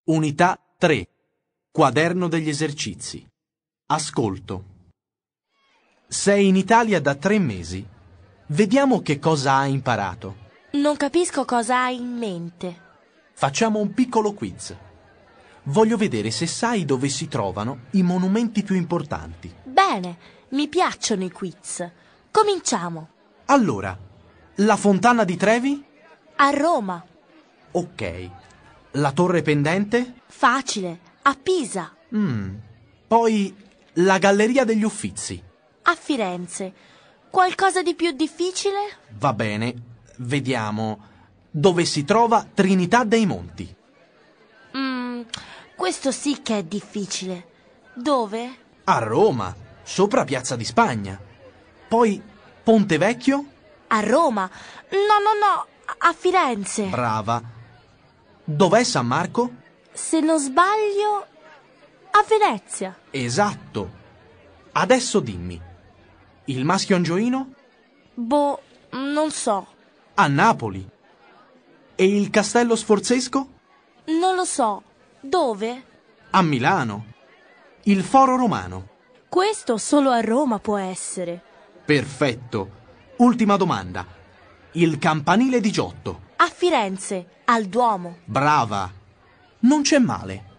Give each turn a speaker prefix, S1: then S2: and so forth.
S1: Unità 3. Quaderno degli esercizi. Ascolto. Sei in Italia da 3 mesi. Vediamo che cosa hai imparato.
S2: Non capisco cosa hai in mente.
S1: Facciamo un piccolo quiz. Voglio vedere se sai dove si trovano i monumenti più importanti.
S2: Bene, mi piacciono i quiz. Cominciamo.
S1: Allora, la Fontana di Trevi?
S2: A Roma.
S1: Ok. La Torre Pendente?
S2: Facile. A Pisa.
S1: Poi la Galleria degli Uffizi.
S2: A Firenze. Qualcosa di più difficile?
S1: Va bene, vediamo. Dove si trova Trinità dei Monti?
S2: Questo sì che è difficile. Dove?
S1: A Roma, sopra Piazza di Spagna. Poi Ponte Vecchio?
S2: A Roma. No, a Firenze.
S1: Brava. Dov'è San Marco?
S2: Se non sbaglio, a Venezia.
S1: Esatto. Adesso dimmi. Il Maschio Angioino?
S2: Boh, non so.
S1: A Napoli. E il Castello Sforzesco?
S2: Non lo so. Dove?
S1: A Milano. Il Foro Romano.
S2: Questo solo a Roma può essere.
S1: Perfetto. Ultima domanda. Il Campanile di Giotto.
S2: A Firenze, al Duomo.
S1: Brava. Non c'è male.